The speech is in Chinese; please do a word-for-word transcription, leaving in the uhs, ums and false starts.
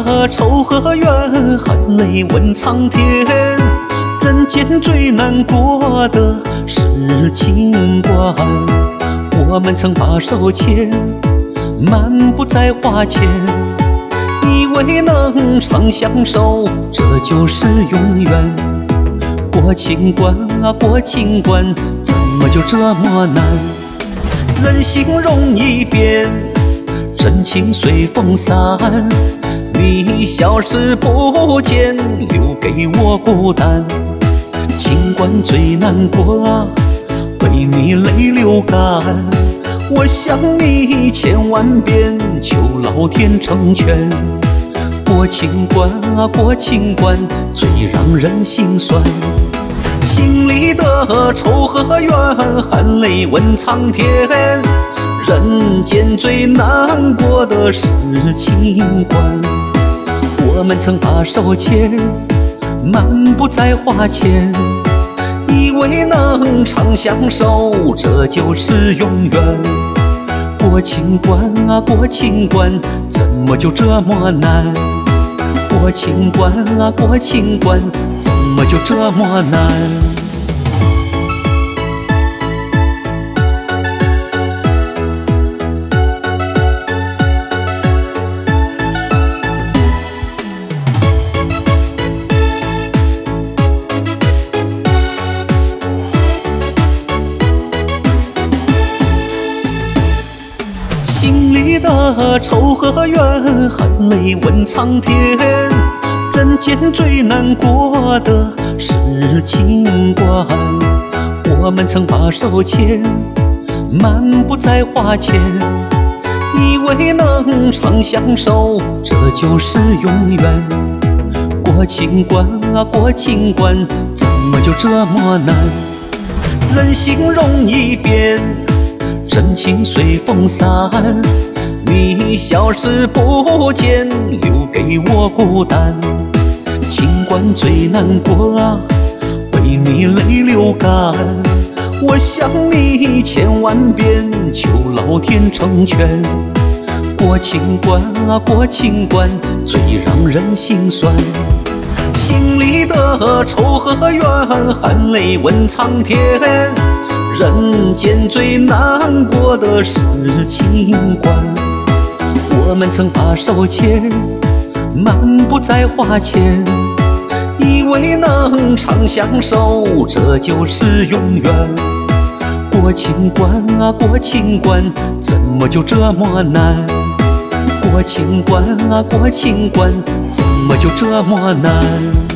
的愁和怨，含泪问苍天。人间最难过的是情关，我们曾把手牵，漫步在花前，以为能长相守，这就是永远。过情关啊，过情关，怎么就这么难？人心容易变，真情随风散。你消失不见，留给我孤单。情关最难过啊，为你泪流干。我想你千万遍，求老天成全。过情关啊，过情关，最让人心酸。心里的愁和怨，含泪问苍天。人间最难过的是情关，我们曾把手牵，漫步在花前，以为能长相守，这就是永远。过情关啊，过情关，怎么就这么难？过情关啊，过情关，怎么就这么难？心里的愁和怨，含泪问苍天。人间最难过的是情关，我们曾把手牵，漫步在花前，以为能长相守，这就是永远。过情关啊，过情关，怎么就这么难？人心容易变，真情随风散。你消失不见，留给我孤单。情关最难过啊，为你泪流干。我想你千万遍，求老天成全。过情关啊，过情关，最让人心酸。心里的愁和怨，含泪问苍天。人间最难过的是情关，我们曾把手牵，漫步在花前，以为能长相守，这就是永远。过情关啊，过情关，怎么就这么难？过情关啊，过情关，怎么就这么难？